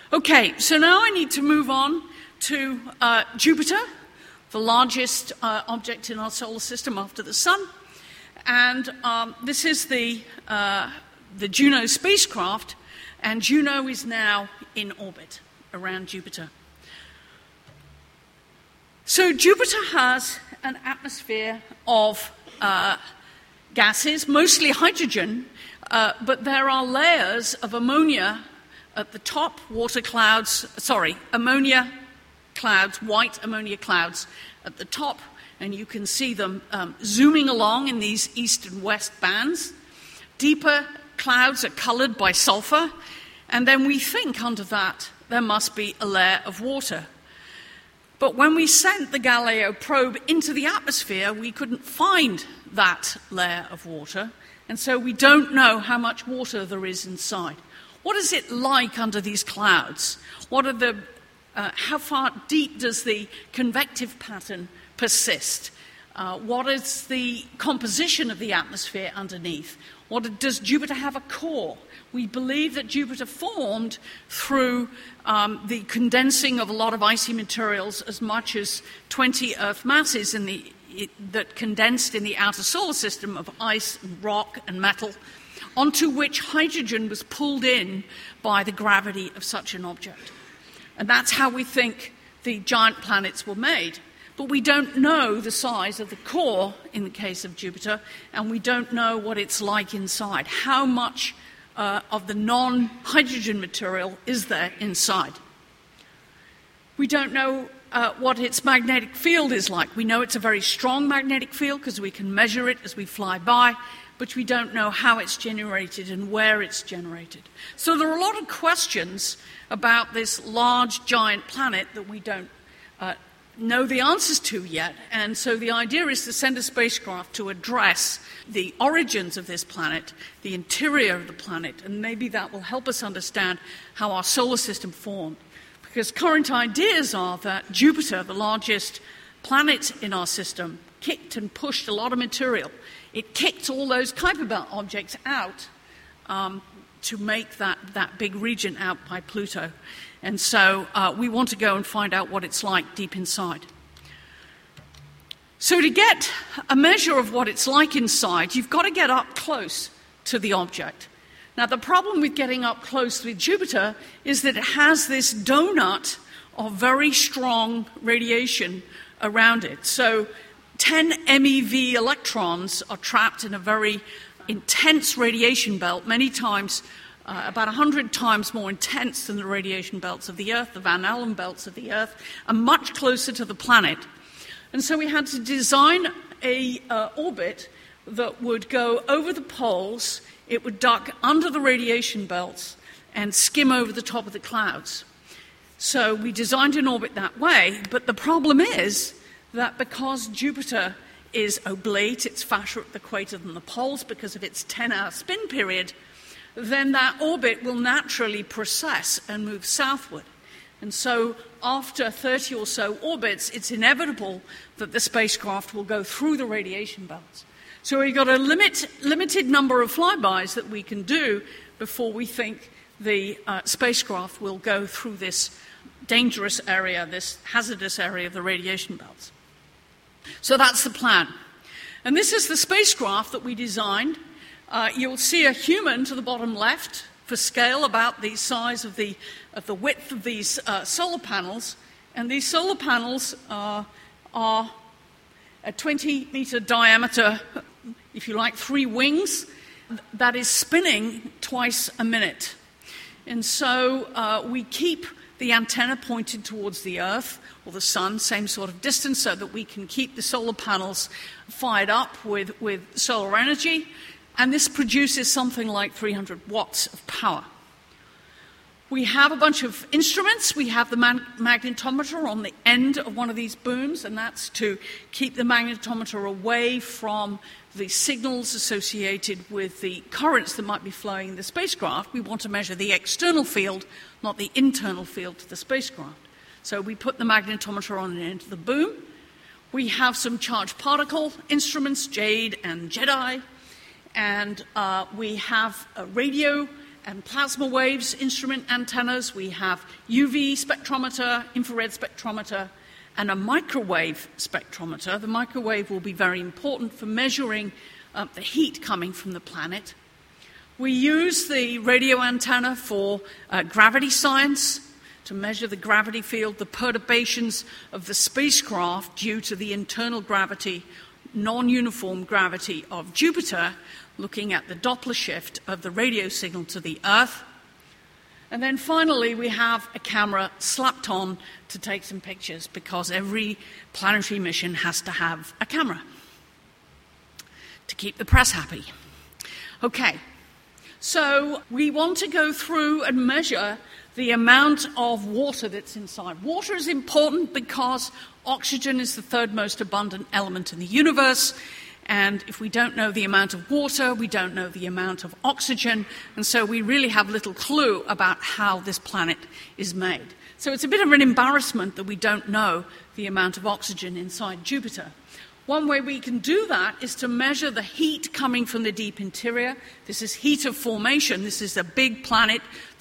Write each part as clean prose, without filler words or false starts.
Okay, so now I need to move on to Jupiter, the largest object in our solar system after the Sun. And this is the Juno spacecraft, and Juno is now in orbit around Jupiter. So Jupiter has an atmosphere of gases, mostly hydrogen, but there are layers of ammonia at the top, ammonia clouds, white ammonia clouds at the top, and you can see them zooming along in these east and west bands. Deeper clouds are colored by sulfur, and then we think under that there must be a layer of water. But when we sent the Galileo probe into the atmosphere, we couldn't find that layer of water, and so we don't know how much water there is inside. What is it like under these clouds? How far deep does the convective pattern persist? What is the composition of the atmosphere underneath? Does Jupiter have a core? We believe that Jupiter formed through the condensing of a lot of icy materials, as much as 20 Earth masses that condensed in the outer solar system of ice and rock and metal, onto which hydrogen was pulled in by the gravity of such an object. And that's how we think the giant planets were made. But we don't know the size of the core in the case of Jupiter, and we don't know what it's like inside. How much of the non-hydrogen material is there inside? We don't know what its magnetic field is like. We know it's a very strong magnetic field because we can measure it as we fly by, but we don't know how it's generated and where it's generated. So there are a lot of questions about this large giant planet that we don't know the answers to yet. And so the idea is to send a spacecraft to address the origins of this planet, the interior of the planet, and maybe that will help us understand how our solar system formed. Because current ideas are that Jupiter, the largest planet in our system, kicked and pushed a lot of material. It kicked all those Kuiper Belt objects out to make that big region out by Pluto. And so we want to go and find out what it's like deep inside. So to get a measure of what it's like inside, you've got to get up close to the object. Now, the problem with getting up close with Jupiter is that it has this donut of very strong radiation around it. So 10 MeV electrons are trapped in a very intense radiation belt, many times, about 100 times more intense than the radiation belts of the Earth, the Van Allen belts of the Earth, and much closer to the planet. And so we had to design an orbit that would go over the poles, it would duck under the radiation belts, and skim over the top of the clouds. So we designed an orbit that way, but the problem is that because Jupiter is oblate, it's faster at the equator than the poles because of its 10-hour spin period, then that orbit will naturally precess and move southward. And so after 30 or so orbits, it's inevitable that the spacecraft will go through the radiation belts. So we've got a limited number of flybys that we can do before we think the spacecraft will go through this dangerous area, this hazardous area of the radiation belts. So that's the plan. And this is the spacecraft that we designed. You'll see a human to the bottom left, for scale about the size of the width of these solar panels. And these solar panels are a 20-meter diameter, if you like, 3 wings, that is spinning twice a minute. And so we keep the antenna pointed towards the Earth or the Sun, same sort of distance, so that we can keep the solar panels fired up with solar energy. And this produces something like 300 watts of power. We have a bunch of instruments. We have the magnetometer on the end of one of these booms, and that's to keep the magnetometer away from the signals associated with the currents that might be flowing in the spacecraft. We want to measure the external field, not the internal field to the spacecraft. So we put the magnetometer on the end of the boom. We have some charged particle instruments, JADE and JEDI, and we have a radio and plasma waves instrument antennas. We have UV spectrometer, infrared spectrometer, and a microwave spectrometer. The microwave will be very important for measuring the heat coming from the planet. We use the radio antenna for gravity science, to measure the gravity field, the perturbations of the spacecraft due to the internal gravity, non-uniform gravity of Jupiter, looking at the Doppler shift of the radio signal to the Earth. And then finally, we have a camera slapped on to take some pictures, because every planetary mission has to have a camera to keep the press happy. Okay, so we want to go through and measure the amount of water that's inside. Water is important because oxygen is the third most abundant element in the universe. And if we don't know the amount of water, we don't know the amount of oxygen. And so we really have little clue about how this planet is made. So it's a bit of an embarrassment that we don't know the amount of oxygen inside Jupiter. One way we can do that is to measure the heat coming from the deep interior. This is heat of formation. This is a big planet,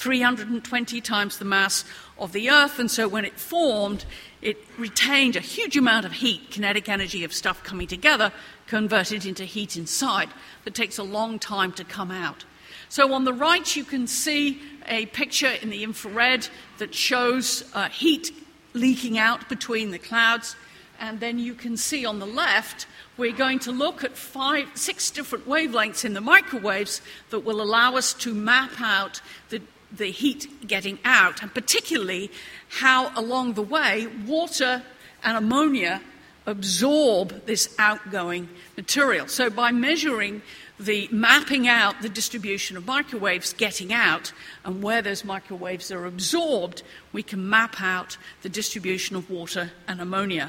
320 times the mass of the Earth. And so when it formed, it retained a huge amount of heat, kinetic energy of stuff coming together, converted into heat inside that takes a long time to come out. So on the right, you can see a picture in the infrared that shows heat leaking out between the clouds. And then you can see on the left, we're going to look at 6 different wavelengths in the microwaves that will allow us to map out the heat getting out, and particularly how along the way water and ammonia absorb this outgoing material. So by measuring mapping out the distribution of microwaves getting out and where those microwaves are absorbed, we can map out the distribution of water and ammonia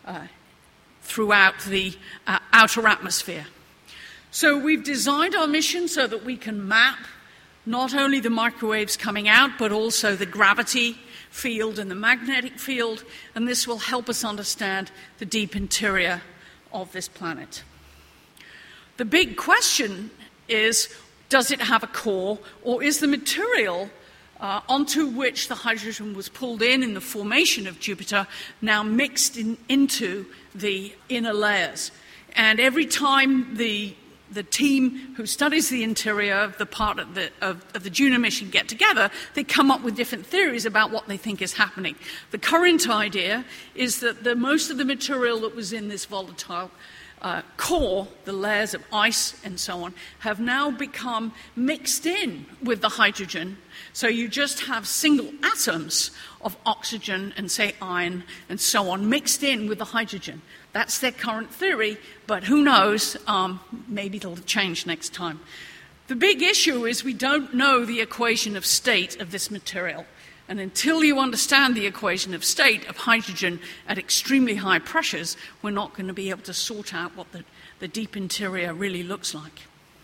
throughout the outer atmosphere. So we've designed our mission so that we can map not only the microwaves coming out, but also the gravity field and the magnetic field, and this will help us understand the deep interior of this planet. The big question is, does it have a core, or is the material onto which the hydrogen was pulled in the formation of Jupiter now mixed into the inner layers? And every time the team who studies the interior of the part of the Juno mission get together, they come up with different theories about what they think is happening. The current idea is that most of the material that was in this volatile core, the layers of ice and so on, have now become mixed in with the hydrogen. So you just have single atoms of oxygen and, say, iron and so on mixed in with the hydrogen. That's their current theory, but who knows, maybe it'll change next time. The big issue is we don't know the equation of state of this material. And until you understand the equation of state of hydrogen at extremely high pressures, we're not going to be able to sort out what the deep interior really looks like.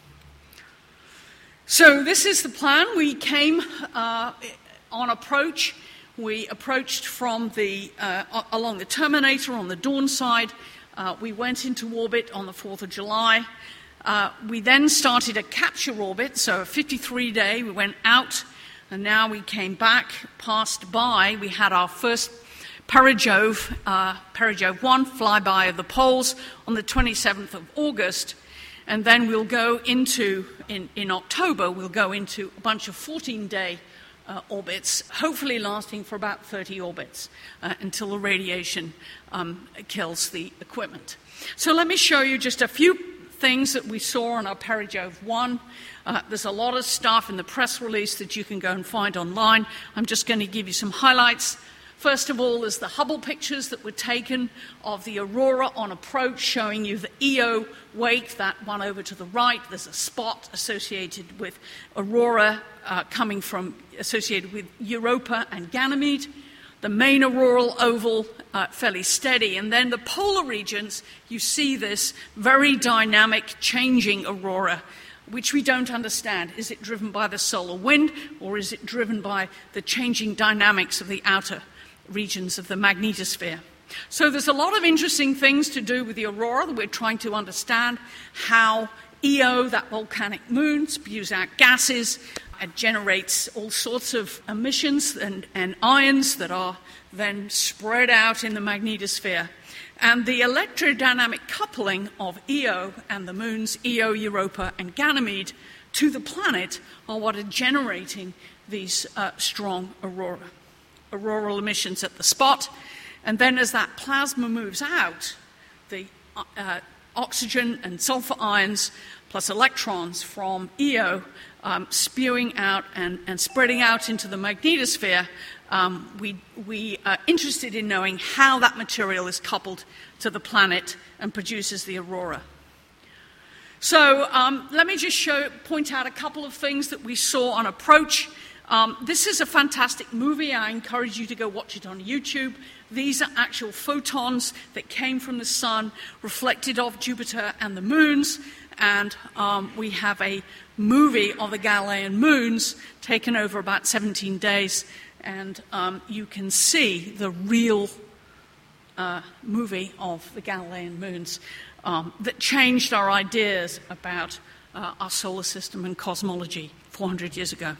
So this is the plan. We came on approach. We approached from along the Terminator on the Dawn side. We went into orbit on the 4th of July. We then started a capture orbit, so a 53-day. We went out, and now we came back, passed by. We had our first Perijove 1 flyby of the poles on the 27th of August. And then we'll go into, in October, we'll go into a bunch of 14-day orbits, hopefully lasting for about 30 orbits until the radiation kills the equipment. So let me show you just a few things that we saw on our Perijove 1. There's a lot of stuff in the press release that you can go and find online. I'm just going to give you some highlights. First of all, there's the Hubble pictures that were taken of the aurora on approach, showing you the Io wake, that one over to the right. There's a spot associated with aurora associated with Europa and Ganymede. The main auroral oval, fairly steady. And then the polar regions, you see this very dynamic, changing aurora, which we don't understand. Is it driven by the solar wind, or is it driven by the changing dynamics of the outer regions of the magnetosphere? So there's a lot of interesting things to do with the aurora that we're trying to understand how Io, that volcanic moon, spews out gases. It generates all sorts of emissions and ions that are then spread out in the magnetosphere. And the electrodynamic coupling of Io and the moons, Io, Europa, and Ganymede, to the planet are what are generating these strong auroral emissions at the spot. And then as that plasma moves out, the oxygen and sulfur ions plus electrons from Io spewing out and spreading out into the magnetosphere, we are interested in knowing how that material is coupled to the planet and produces the aurora. So let me just point out a couple of things that we saw on approach. This is a fantastic movie. I encourage you to go watch it on YouTube. These are actual photons that came from the sun, reflected off Jupiter and the moons. And we have a movie of the Galilean moons taken over about 17 days. And you can see the real movie of the Galilean moons that changed our ideas about our solar system and cosmology 400 years ago.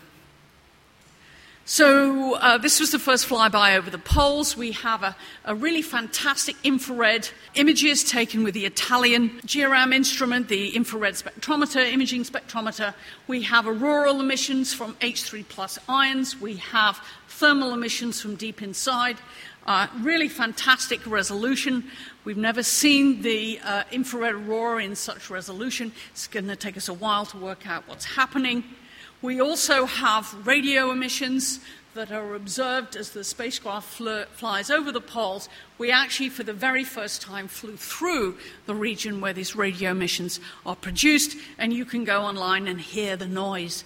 So this was the first flyby over the poles. We have a really fantastic infrared images taken with the Italian GEORAM instrument, the infrared spectrometer, imaging spectrometer. We have auroral emissions from H3 plus ions. We have thermal emissions from deep inside. Really fantastic resolution. We've never seen the infrared aurora in such resolution. It's going to take us a while to work out what's happening. We also have radio emissions that are observed as the spacecraft flies over the poles. We actually, for the very first time, flew through the region where these radio emissions are produced, and you can go online and hear the noise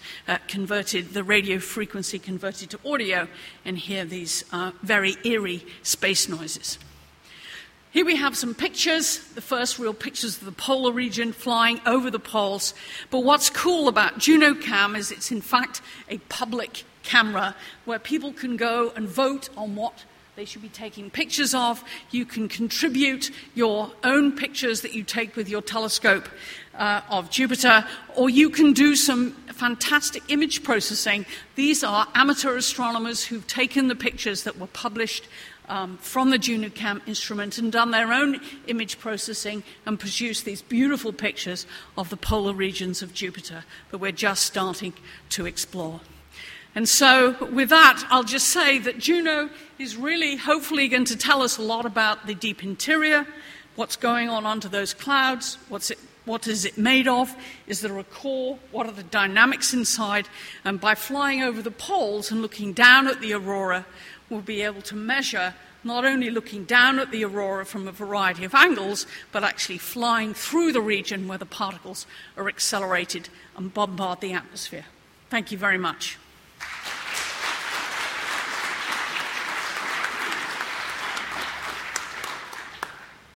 the radio frequency converted to audio, and hear these very eerie space noises. Here we have some pictures, the first real pictures of the polar region flying over the poles. But what's cool about JunoCam is it's in fact a public camera where people can go and vote on what they should be taking pictures of. You can contribute your own pictures that you take with your telescope of Jupiter, or you can do some fantastic image processing. These are amateur astronomers who've taken the pictures that were published from the JunoCam instrument and done their own image processing and produced these beautiful pictures of the polar regions of Jupiter that we're just starting to explore. And so with that, I'll just say that Juno is really hopefully going to tell us a lot about the deep interior, what's going on under those clouds, what is it made of, is there a core, what are the dynamics inside, and by flying over the poles and looking down at the aurora, we'll be able to measure not only looking down at the aurora from a variety of angles, but actually flying through the region where the particles are accelerated and bombard the atmosphere. Thank you very much.